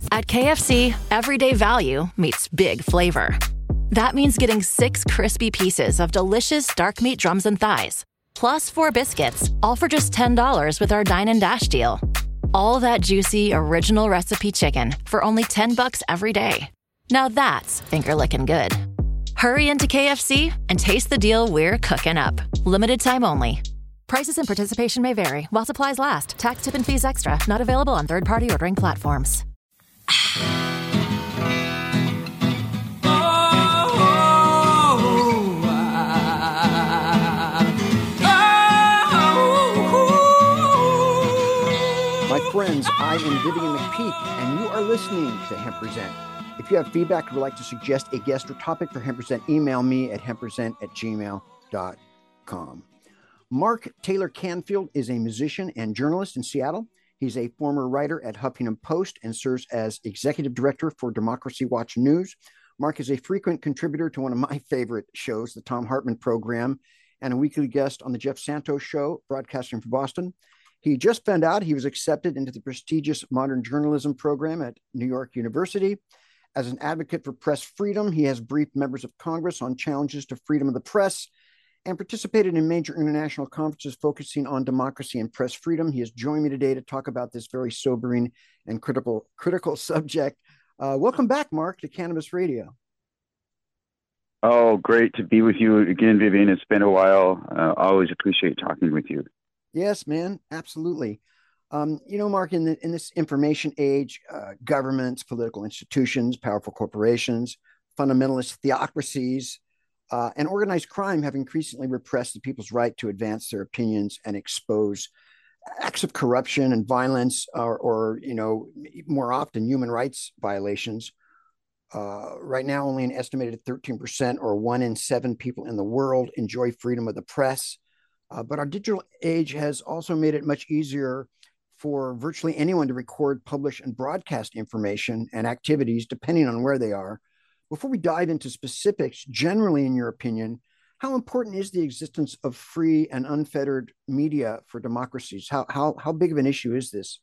At KFC, everyday value meets big flavor. That means getting 6 crispy pieces of delicious dark meat drums and thighs, plus 4 biscuits, all for just $10 with our Dine and Dash deal. All that juicy, original recipe chicken for only $10 every day. Now that's finger-licking good. Hurry into KFC and taste the deal we're cooking up. Limited time only. Prices and participation may vary while supplies last. Tax, tip, and fees extra. Not available on third-party ordering platforms. My friends, I am Vivian McPeak, and you are listening to Hemp Present. If you have feedback or would like to suggest a guest or topic for Hemp Present, email me at hempresent@gmail.com. Mark Taylor Canfield is a musician and journalist in Seattle. He's a former writer at Huffington Post and serves as executive director for Democracy Watch News. Mark is a frequent contributor to one of my favorite shows, the Thom Hartmann Program, and a weekly guest on the Jeff Santos Show, broadcasting from Boston. He just found out he was accepted into the prestigious modern journalism program at New York University. As an advocate for press freedom, he has briefed members of Congress on challenges to freedom of the press and participated in major international conferences focusing on democracy and press freedom. He has joined me today to talk about this very sobering and critical subject. Welcome back, Mark, to Cannabis Radio. Oh, great to be with you again, Vivian. It's been a while. Always appreciate talking with you. Yes, man, absolutely. Mark, in this information age, governments, political institutions, powerful corporations, fundamentalist theocracies, and organized crime have increasingly repressed the people's right to advance their opinions and expose acts of corruption and violence, or more often human rights violations. Right now, only an estimated 13% or 1 in 7 people in the world enjoy freedom of the press. But our digital age has also made it much easier for virtually anyone to record, publish, and broadcast information and activities, depending on where they are. Before we dive into specifics, generally, in your opinion, how important is the existence of free and unfettered media for democracies? How big of an issue is this?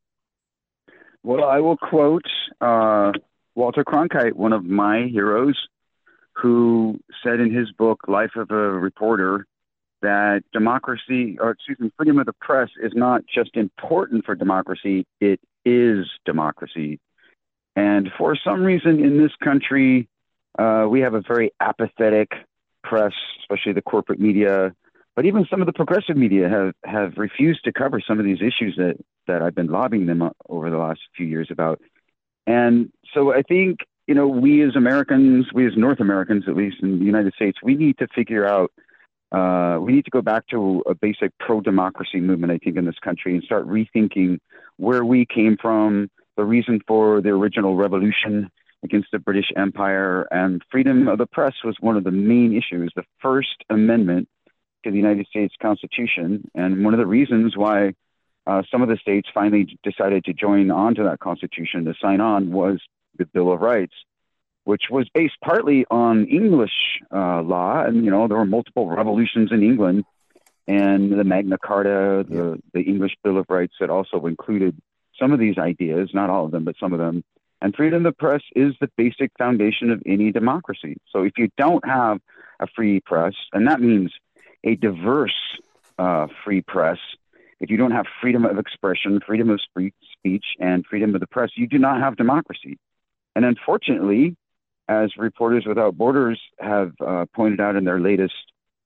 Well, I will quote Walter Cronkite, one of my heroes, who said in his book, Life of a Reporter, that freedom of the press is not just important for democracy, it is democracy. And for some reason in this country, we have a very apathetic press, especially the corporate media, but even some of the progressive media have refused to cover some of these issues that I've been lobbying them over the last few years about. And so I think, we as Americans, we as North Americans, at least in the United States, we need to figure out, we need to go back to a basic pro-democracy movement, I think, in this country and start rethinking where we came from, the reason for the original revolution against the British Empire. And freedom of the press was one of the main issues, the First Amendment to the United States Constitution. And one of the reasons why some of the states finally decided to join onto that Constitution, to sign on, was the Bill of Rights, which was based partly on English law. And, there were multiple revolutions in England, and the Magna Carta, the English Bill of Rights, that also included some of these ideas, not all of them, but some of them. And freedom of the press is the basic foundation of any democracy. So if you don't have a free press, and that means a diverse free press, if you don't have freedom of expression, freedom of speech, and freedom of the press, you do not have democracy. And unfortunately, as Reporters Without Borders have pointed out in their latest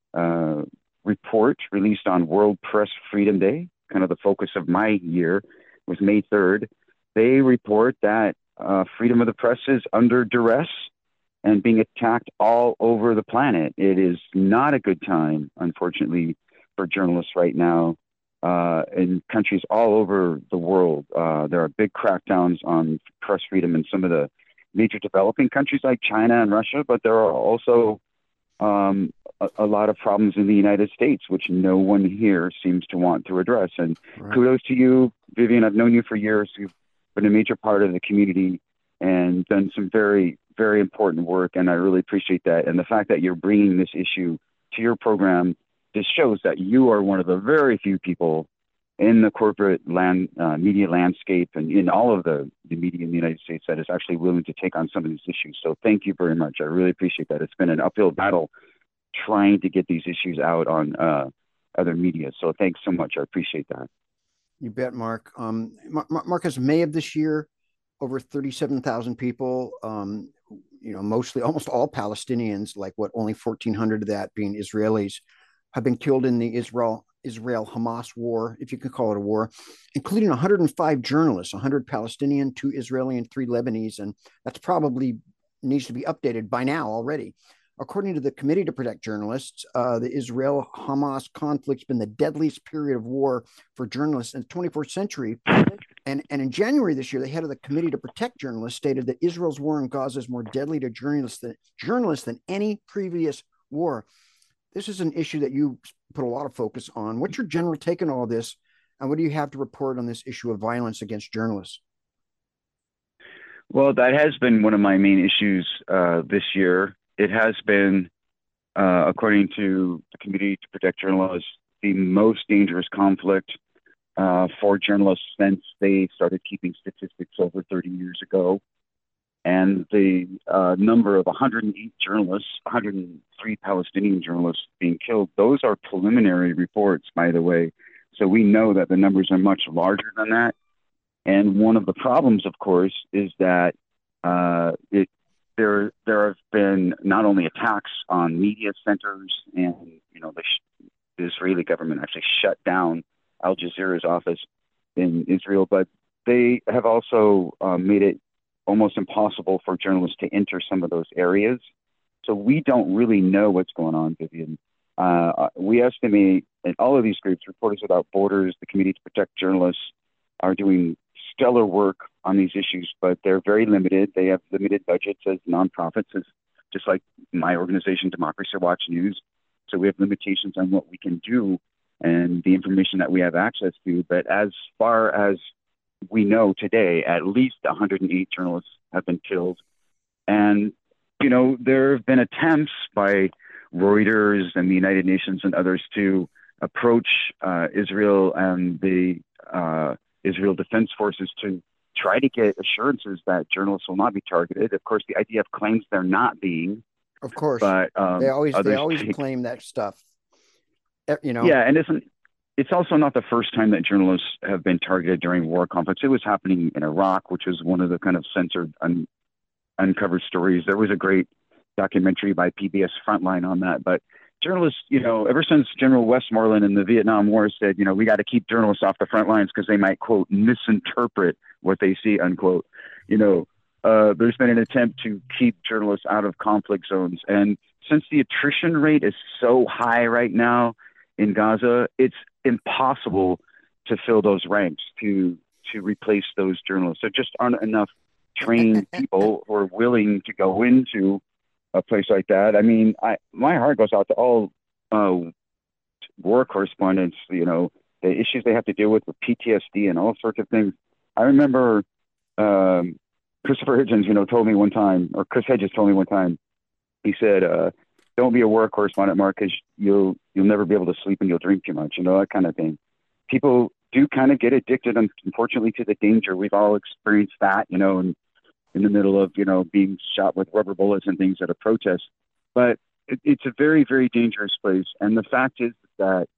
report released on World Press Freedom Day, kind of the focus of my year was May 3rd, they report that freedom of the press is under duress and being attacked all over the planet. It is not a good time, unfortunately, for journalists right now in countries all over the world. There are big crackdowns on press freedom in some of the major developing countries like China and Russia, but there are also a lot of problems in the United States, which no one here seems to want to address. And kudos to you, Vivian. I've known you for years. You've been a major part of the community and done some very, very important work, and I really appreciate that. And the fact that you're bringing this issue to your program just shows that you are one of the very few people in the corporate media landscape and in all of the media in the United States that is actually willing to take on some of these issues. So thank you very much. I really appreciate that. It's been an uphill battle trying to get these issues out on other media. So thanks so much. I appreciate that. You bet, Mark. Marcus, May of this year, over 37,000 people, mostly almost all Palestinians, like only 1,400 of that being Israelis, have been killed in the Israel-Hamas war, if you could call it a war, including 105 journalists, 100 Palestinian, 2 Israeli, and 3 Lebanese. And that's probably needs to be updated by now already. According to the Committee to Protect Journalists, the Israel-Hamas conflict's been the deadliest period of war for journalists in the 24th century. And in January this year, the head of the Committee to Protect Journalists stated that Israel's war in Gaza is more deadly to journalists than any previous war. This is an issue that you put a lot of focus on. What's your general take on all this, and what do you have to report on this issue of violence against journalists? Well, that has been one of my main issues this year. It has been, according to the Committee to Protect Journalists, the most dangerous conflict for journalists since they started keeping statistics over 30 years ago. And the number of 108 journalists, 103 Palestinian journalists being killed, those are preliminary reports, by the way. So we know that the numbers are much larger than that. And one of the problems, of course, is that there have been not only attacks on media centers, and the Israeli government actually shut down Al Jazeera's office in Israel, but they have also made it almost impossible for journalists to enter some of those areas. So we don't really know what's going on, Vivian. We estimate, and all of these groups, Reporters Without Borders, the Committee to Protect Journalists, are doing stellar work on these issues, but they're very limited. They have limited budgets as nonprofits, just like my organization, Democracy Watch News. So we have limitations on what we can do and the information that we have access to. But as far as we know today, at least 108 journalists have been killed. And, there have been attempts by Reuters and the United Nations and others to approach Israel and the Israel Defense Forces to try to get assurances that journalists will not be targeted. Of course, the IDF claims they're not being. Of course, but they always claim that stuff. Yeah, and it's also not the first time that journalists have been targeted during war conflicts. It was happening in Iraq, which was one of the kind of censored, uncovered stories. There was a great documentary by PBS Frontline on that. But journalists, ever since General Westmoreland in the Vietnam War said, we got to keep journalists off the front lines because they might, quote, misinterpret what they see, unquote. There's been an attempt to keep journalists out of conflict zones. And since the attrition rate is so high right now in Gaza, it's impossible to fill those ranks, to replace those journalists. There just aren't enough trained people who are willing to go into a place like that. I mean, my heart goes out to all war correspondents, the issues they have to deal with PTSD and all sorts of things. I remember Christopher Hitchens, told me one time, or Chris Hedges told me one time, he said, don't be a war correspondent, Mark, because you'll never be able to sleep and you'll drink too much, that kind of thing. People do kind of get addicted, unfortunately, to the danger. We've all experienced that, in the middle of, being shot with rubber bullets and things at a protest. But it's a very, very dangerous place. And the fact is that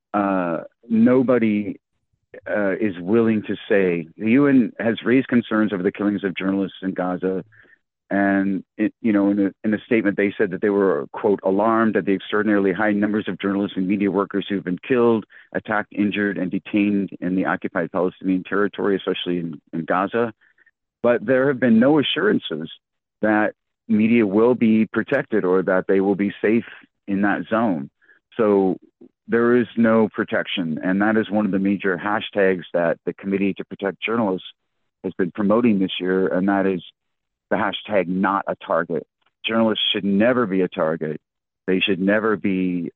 nobody is willing to say, the UN has raised concerns over the killings of journalists in Gaza. And, in a statement, they said that they were, quote, alarmed at the extraordinarily high numbers of journalists and media workers who've been killed, attacked, injured, and detained in the occupied Palestinian territory, especially in Gaza. But there have been no assurances that media will be protected or that they will be safe in that zone. So there is no protection. And that is one of the major hashtags that the Committee to Protect Journalists has been promoting this year. And that is the hashtag not a target. Journalists should never be a target. They should never be,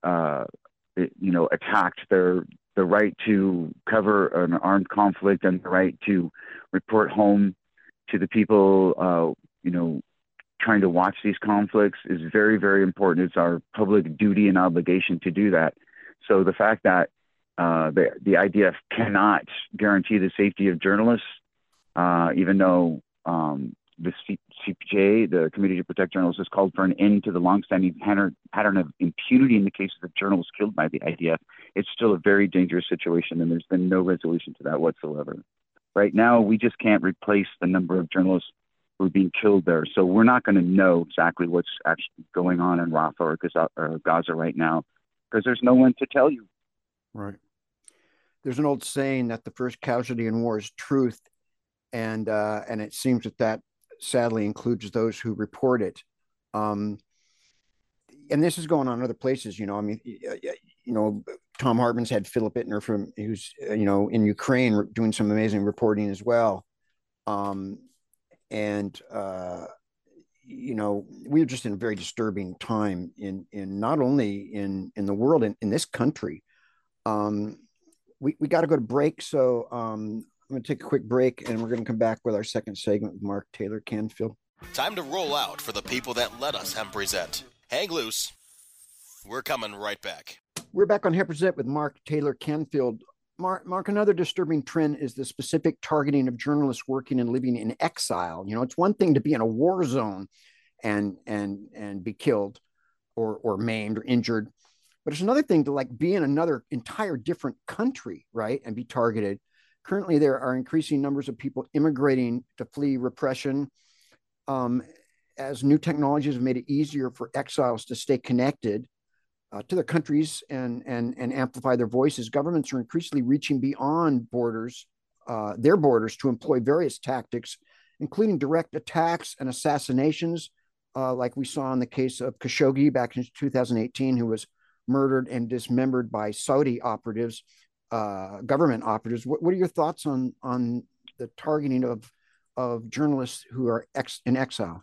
attacked. The right to cover an armed conflict and the right to report home to the people, trying to watch these conflicts is very, very important. It's our public duty and obligation to do that. So the fact that the IDF cannot guarantee the safety of journalists, even though the CPJ, the Committee to Protect Journalists, has called for an end to the longstanding pattern of impunity in the cases of journalists killed by the IDF. It's still a very dangerous situation, and there's been no resolution to that whatsoever. Right now, we just can't replace the number of journalists who are being killed there. So we're not going to know exactly what's actually going on in Rafah or Gaza right now, because there's no one to tell you. Right. There's an old saying that the first casualty in war is truth, and it seems that sadly includes those who report it. And this is going on in other places. I mean, Tom Hartman's had Philip Ittner who's in Ukraine doing some amazing reporting as well. We're just in a very disturbing time in not only in the world, in this country. We got to go to break, so I'm going to take a quick break, and we're going to come back with our second segment with Mark Taylor Canfield. Time to roll out for the people that let us Hemp Present. Hang loose. We're coming right back. We're back on Hemp Present with Mark Taylor Canfield. Mark, another disturbing trend is the specific targeting of journalists working and living in exile. It's one thing to be in a war zone and be killed or maimed or injured, but it's another thing to be in another entire different country, right, and be targeted. Currently, there are increasing numbers of people immigrating to flee repression. As new technologies have made it easier for exiles to stay connected to their countries and amplify their voices, governments are increasingly reaching beyond their borders to employ various tactics, including direct attacks and assassinations, like we saw in the case of Khashoggi back in 2018, who was murdered and dismembered by Saudi operatives, government operatives. What are your thoughts on the targeting of journalists who are in exile?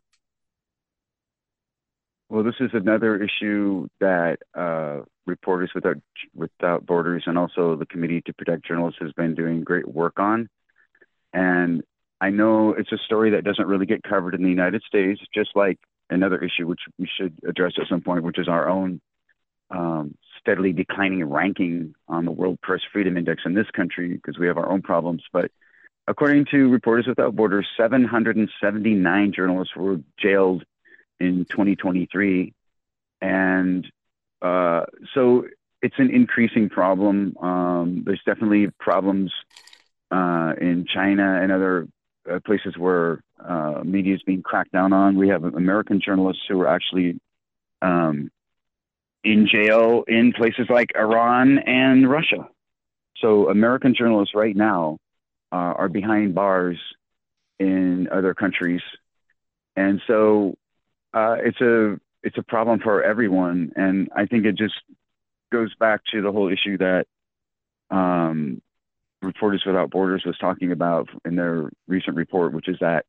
Well, this is another issue that Reporters Without Borders and also the Committee to Protect Journalists has been doing great work on. And I know it's a story that doesn't really get covered in the United States, just like another issue which we should address at some point, which is our own steadily declining ranking on the World Press Freedom Index in this country, because we have our own problems. But according to Reporters Without Borders, 779 journalists were jailed in 2023. And so it's an increasing problem. There's definitely problems in China and other places where media is being cracked down on. We have American journalists who are actually in jail in places like Iran and Russia. So American journalists right now are behind bars in other countries. And so it's a problem for everyone. And I think it just goes back to the whole issue that Reporters Without Borders was talking about in their recent report, which is that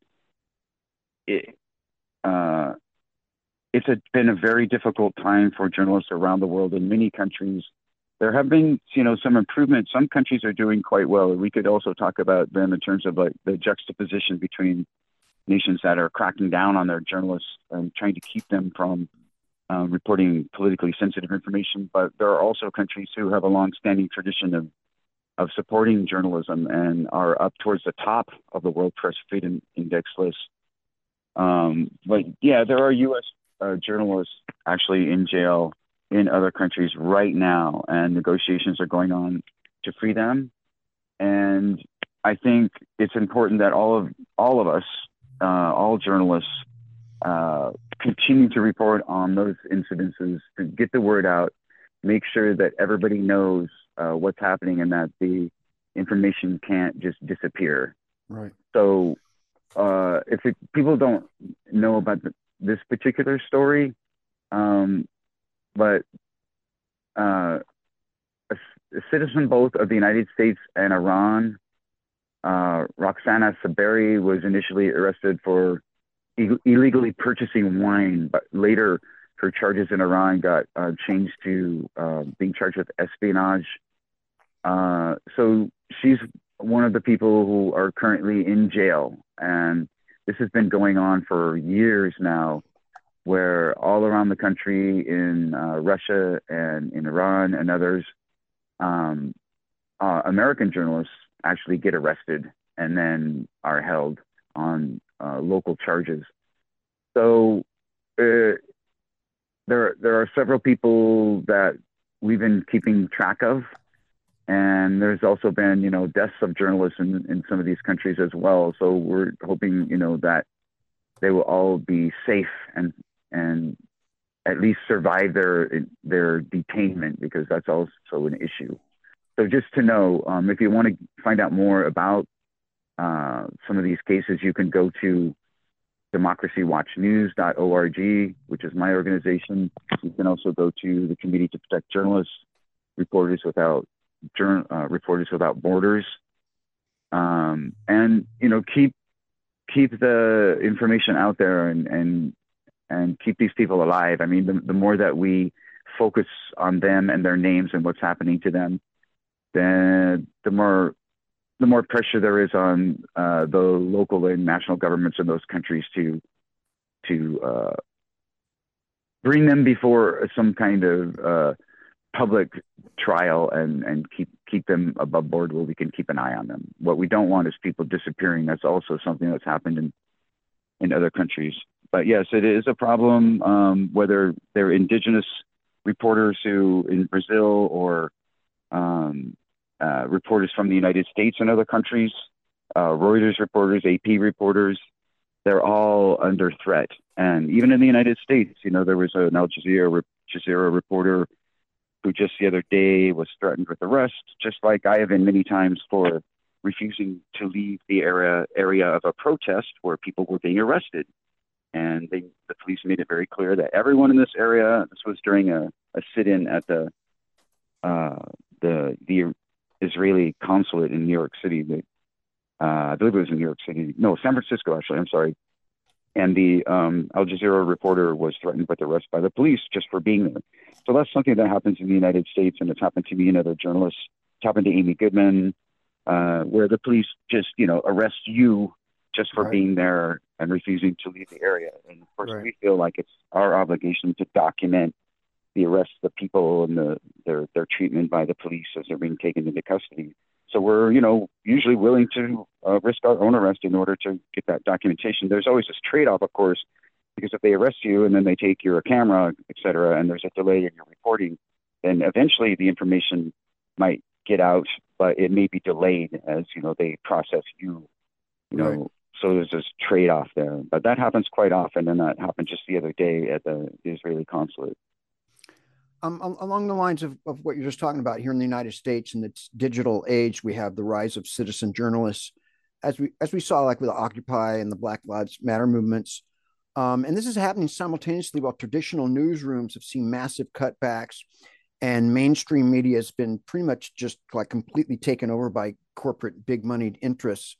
it's been a very difficult time for journalists around the world in many countries. There have been, some improvements. Some countries are doing quite well. We could also talk about them in terms of the juxtaposition between nations that are cracking down on their journalists and trying to keep them from reporting politically sensitive information. But there are also countries who have a long-standing tradition of supporting journalism and are up towards the top of the World Press Freedom Index list. But yeah, there are U.S. Journalists actually in jail in other countries right now, and negotiations are going on to free them. And I think it's important that all of us, all journalists, continue to report on those incidences to get the word out, make sure that everybody knows what's happening and that the information can't just disappear. Right. So if people don't know about this particular story, but a citizen both of the United States and Iran, Roxana Saberi, was initially arrested for illegally purchasing wine, but later her charges in Iran got changed to being charged with espionage. So she's one of the people who are currently in jail. And this has been going on for years now, where all around the country in Russia and in Iran and others, American journalists actually get arrested and then are held on local charges. So there are several people that we've been keeping track of, and there's also been deaths of journalists in some of these countries as well. So we're hoping that they will all be safe and at least survive their detainment, because that's also an issue. So just to know, if you want to find out more about some of these cases, you can go to democracywatchnews.org, which is my organization. You can also go to the Committee to Protect Journalists, Reporters Without Borders, and keep the information out there and keep these people alive. I mean, the more that we focus on them and their names and what's happening to them, then the more pressure there is on the local and national governments in those countries to bring them before some kind of public trial and keep them above board where we can keep an eye on them. What we don't want is people disappearing. That's also something that's happened in other countries. But yes, it is a problem, whether they're indigenous reporters who in Brazil or reporters from the United States and other countries, Reuters reporters, AP reporters, they're all under threat. And even in the United States, there was an Al Jazeera reporter who just the other day was threatened with arrest, just like I have been many times for refusing to leave the area of a protest where people were being arrested. And the police made it very clear that everyone in this area, this was during a sit-in at the Israeli consulate in New York City. I believe it was in New York City. No, San Francisco, actually. I'm sorry. And the Al Jazeera reporter was threatened with arrest by the police just for being there. So that's something that happens in the United States, and it's happened to me and other journalists. It's happened to Amy Goodman, where the police just, arrest you just for being there and refusing to leave the area. And of course, we feel like it's our obligation to document the arrest of the people and their treatment by the police as they're being taken into custody. So we're, usually willing to risk our own arrest in order to get that documentation. There's always this trade-off, of course, because if they arrest you and then they take your camera, et cetera, and there's a delay in your reporting, then eventually the information might get out, but it may be delayed as, they process you, know. So there's this trade-off there. But that happens quite often, and that happened just the other day at the Israeli consulate. Along the lines of what you're just talking about here in the United States in its digital age, we have the rise of citizen journalists, as we saw like with the Occupy and the Black Lives Matter movements. And this is happening simultaneously while traditional newsrooms have seen massive cutbacks and mainstream media has been pretty much just like completely taken over by corporate big moneyed interests.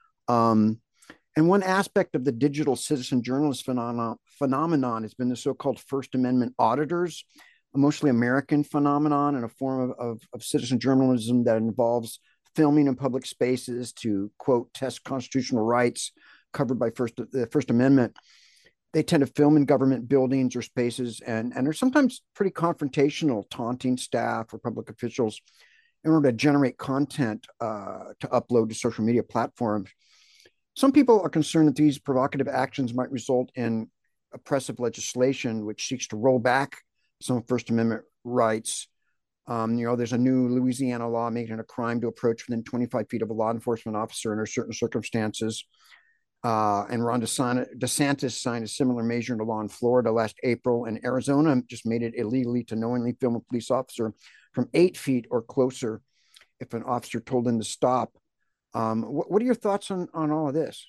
And one aspect of the digital citizen journalist phenomenon has been the so-called First Amendment auditors, a mostly American phenomenon and a form of citizen journalism that involves filming in public spaces to, quote, test constitutional rights covered by the First Amendment. They tend to film in government buildings or spaces and are sometimes pretty confrontational, taunting staff or public officials in order to generate content to upload to social media platforms. Some people are concerned that these provocative actions might result in oppressive legislation, which seeks to roll back some First Amendment rights. There's a new Louisiana law making it a crime to approach within 25 feet of a law enforcement officer under certain circumstances. And Ron DeSantis signed a similar measure into law in Florida last April, and Arizona just made it illegally to knowingly film a police officer from 8 feet or closer if an officer told them to stop. What are your thoughts on all of this?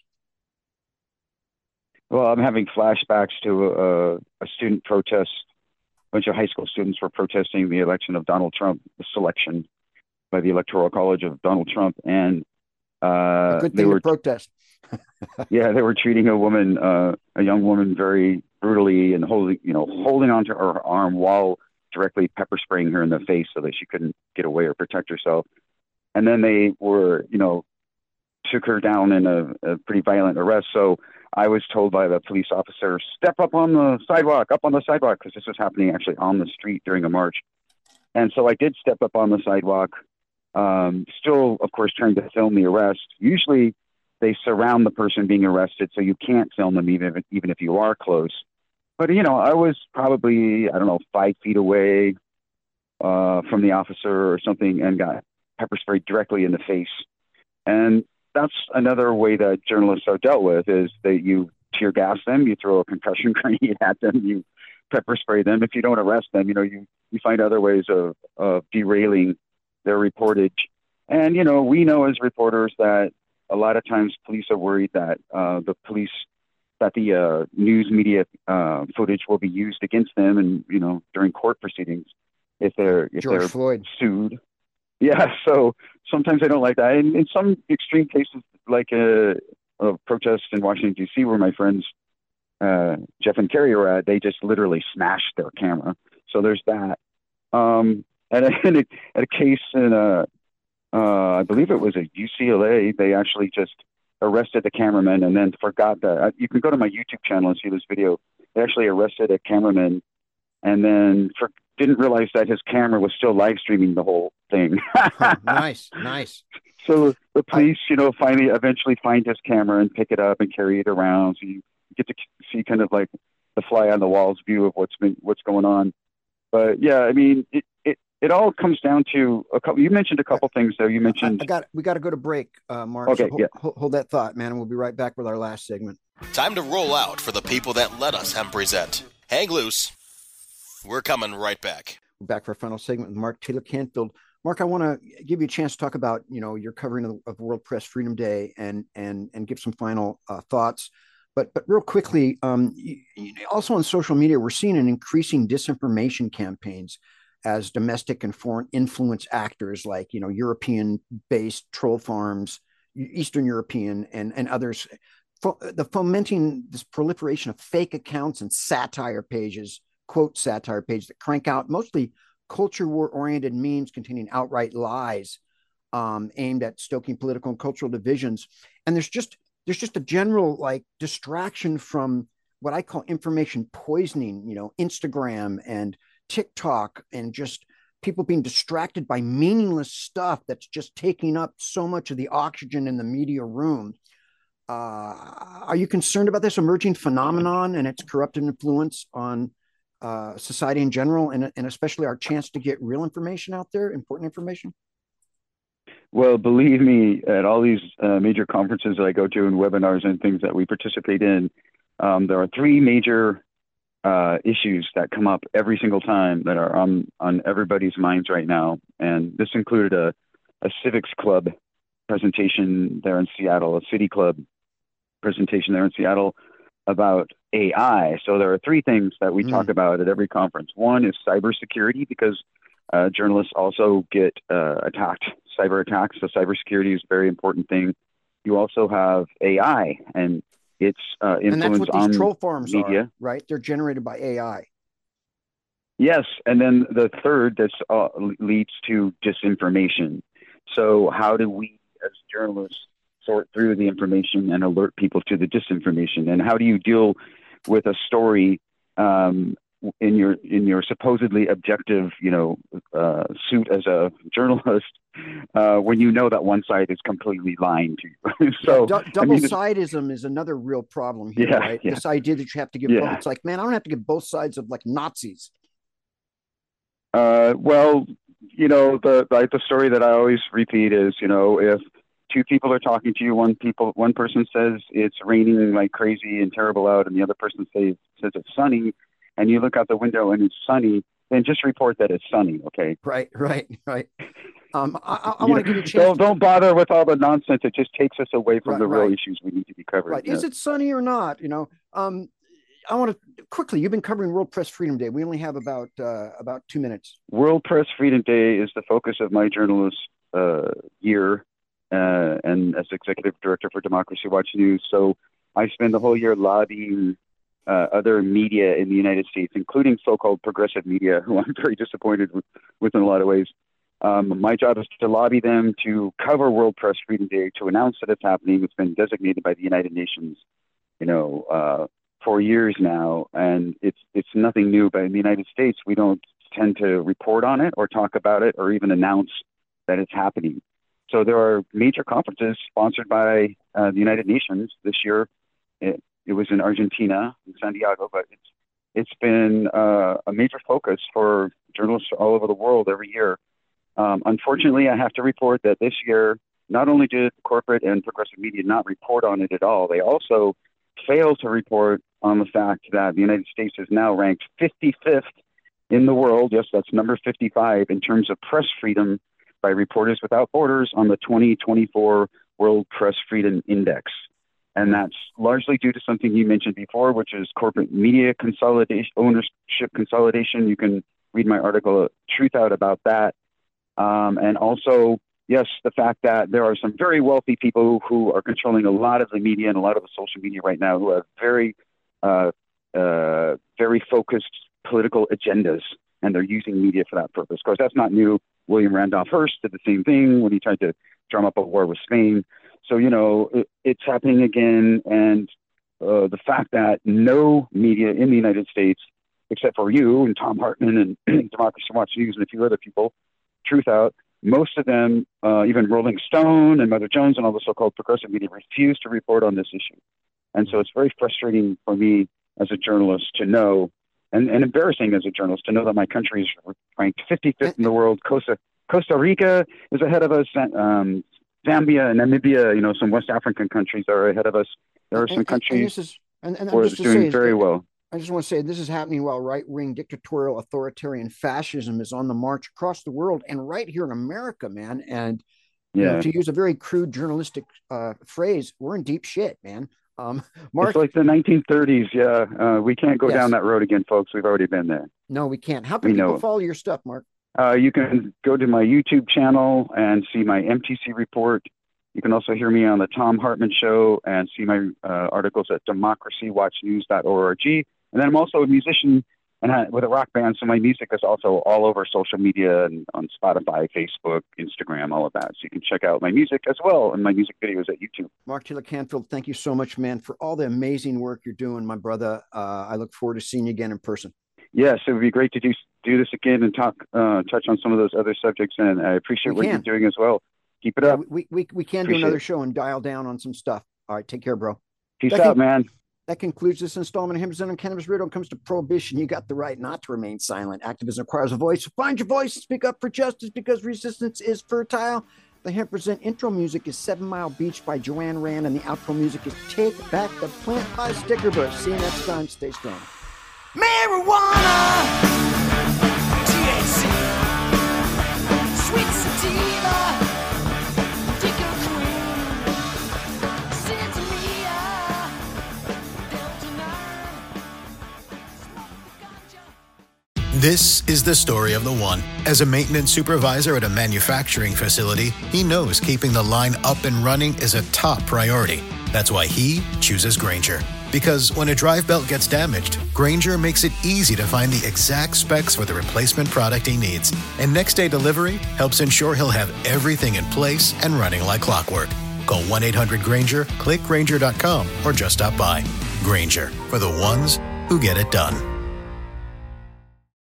Well, I'm having flashbacks to a student protest. A bunch of high school students were protesting the election of Donald Trump, the selection by the Electoral College of Donald Trump, and they were protest. Yeah, they were treating a young woman, very brutally and holding onto her arm while directly pepper spraying her in the face so that she couldn't get away or protect herself. And then they were, took her down in a pretty violent arrest. So I was told by the police officer, step up on the sidewalk, because this was happening actually on the street during a march. And so I did step up on the sidewalk, still, of course, trying to film the arrest. Usually they surround the person being arrested, so you can't film them even if you are close. But, I was probably, I don't know, 5 feet away from the officer or something and got pepper sprayed directly in the face. And that's another way that journalists are dealt with, is that you tear gas them, you throw a concussion grenade at them, you pepper spray them. If you don't arrest them, you find other ways of derailing their reportage. And, we know as reporters that a lot of times police are worried that the news media footage will be used against them and, during court proceedings if they're Floyd sued. Yeah, so sometimes I don't like that. In some extreme cases, like a protest in Washington, D.C., where my friends Jeff and Kerry were at, they just literally smashed their camera. So there's that. And at a case in, I believe it was at UCLA, they actually just arrested the cameraman and then forgot that. You can go to my YouTube channel and see this video. They actually arrested a cameraman and then didn't realize that his camera was still live streaming the whole thing. Nice. So the police, finally eventually find his camera and pick it up and carry it around. So you get to see kind of like the fly on the walls view of what's going on. But yeah, I mean, it all comes down to a couple. You mentioned a couple things there. You mentioned we got to go to break, Mark. Okay, so hold that thought, man, and we'll be right back with our last segment. Time to roll out for the people that let us present. Hang loose. We're coming right back. We're back for our final segment with Mark Taylor Canfield. Mark, I want to give you a chance to talk about, your covering of World Press Freedom Day and give some final thoughts. But real quickly, also on social media, we're seeing an increasing disinformation campaigns as domestic and foreign influence actors like, European-based troll farms, Eastern European and others, the fomenting this proliferation of fake accounts and satire pages, quote satire pages that crank out mostly culture war-oriented memes containing outright lies aimed at stoking political and cultural divisions. And there's just a general distraction from what I call information poisoning, Instagram and TikTok, and just people being distracted by meaningless stuff that's just taking up so much of the oxygen in the media room. Are you concerned about this emerging phenomenon and its corruptive influence on society in general, and especially our chance to get real information out there, important information? Well, believe me, at all these major conferences that I go to and webinars and things that we participate in, there are three major issues that come up every single time that are on everybody's minds right now. And this included a civics club presentation there in Seattle, a city club presentation there in Seattle about AI. So there are three things that we talk about at every conference. One is cybersecurity, because journalists also get attacked, cyber attacks. So cybersecurity is a very important thing. You also have AI and its influence and that's what these troll farms media. Are, right? They're generated by AI. Yes, and then the third that leads to disinformation. So how do we as journalists sort through the information and alert people to the disinformation? And how do you deal with a story in your supposedly objective, suit as a journalist, when you know that one side is completely lying to you? So double-sidism is another real problem here, right? Yeah. This idea that you have to give both. It's like, man, I don't have to give both sides of like Nazis. Well, the story that I always repeat is, if two people are talking to you, one person says it's raining like crazy and terrible out, and the other person says it's sunny, and you look out the window and it's sunny, then just report that it's sunny, okay? Right. I want to give you a chance. Don't bother with all the nonsense. It just takes us away from the real issues we need to be covering. Right. Is it sunny or not? I want to quickly. You've been covering World Press Freedom Day. We only have about 2 minutes. World Press Freedom Day is the focus of my journalist year, and as executive director for Democracy Watch News. So I spend the whole year lobbying other media in the United States, including so-called progressive media, who I'm very disappointed with in a lot of ways. My job is to lobby them to cover World Press Freedom Day, to announce that it's happening. It's been designated by the United Nations, for years now, and it's nothing new. But in the United States, we don't tend to report on it or talk about it or even announce that it's happening. So there are major conferences sponsored by the United Nations this year. It was in Argentina, in Santiago, but it's been a major focus for journalists all over the world every year. Unfortunately, I have to report that this year, not only did corporate and progressive media not report on it at all, they also failed to report on the fact that the United States is now ranked 55th in the world. Yes, that's number 55 in terms of press freedom by Reporters Without Borders on the 2024 World Press Freedom Index. And that's largely due to something you mentioned before, which is corporate media consolidation, ownership consolidation. You can read my article, Truth Out, about that. And also, yes, the fact that there are some very wealthy people who are controlling a lot of the media and a lot of the social media right now who have very focused political agendas, and they're using media for that purpose. Of course, that's not new. William Randolph Hearst did the same thing when he tried to drum up a war with Spain. So, it's happening again. And the fact that no media in the United States, except for you and Thom Hartmann and Democracy Watch News and a few other people, Truth Out, most of them, even Rolling Stone and Mother Jones and all the so-called progressive media, refuse to report on this issue. And so it's very frustrating for me as a journalist to know, and embarrassing as a journalist to know that my country is ranked 55th in the world. Costa Rica is ahead of us. Zambia and Namibia, some West African countries are ahead of us. There are some countries where it's doing very well. I just want to say this is happening while right-wing dictatorial authoritarian fascism is on the march across the world and right here in America, man. And to use a very crude journalistic phrase, we're in deep shit, man. Mark, it's like the 1930s. Yeah, we can't go down that road again, folks. We've already been there. No, we can't. How can people follow your stuff, Mark? You can go to my YouTube channel and see my MTC report. You can also hear me on the Thom Hartmann Show and see my articles at democracywatchnews.org. And then I'm also a musician and with a rock band, so my music is also all over social media and on Spotify, Facebook, Instagram, all of that. So you can check out my music as well and my music videos at YouTube. Mark Taylor Canfield, thank you so much, man, for all the amazing work you're doing, my brother. I look forward to seeing you again in person. Yes, it would be great to do this again and touch on some of those other subjects. And I appreciate what you're doing as well. Keep it up. We can do another show and dial down on some stuff. All right, take care, bro. Peace out, man. That concludes this installment of Hemp on Cannabis Radio. When it comes to prohibition, you got the right not to remain silent. Activism requires a voice. So find your voice and speak up for justice because resistance is fertile. The Hemp Present intro music is 7 Mile Beach by Joanne Rand, and the outro music is Take Back the Plant by Stickerbush. See you next time. Stay strong. Marijuana, THC, sweet sativa, Dicker Queen, Santeria, Delta 9, smoke the ganja. This is the story of the one. As a maintenance supervisor at a manufacturing facility, he knows keeping the line up and running is a top priority. That's why he chooses Grainger. Because when a drive belt gets damaged, Grainger makes it easy to find the exact specs for the replacement product he needs. And next-day delivery helps ensure he'll have everything in place and running like clockwork. Call 1-800-GRAINGER, click Grainger.com, or just stop by. Grainger, for the ones who get it done.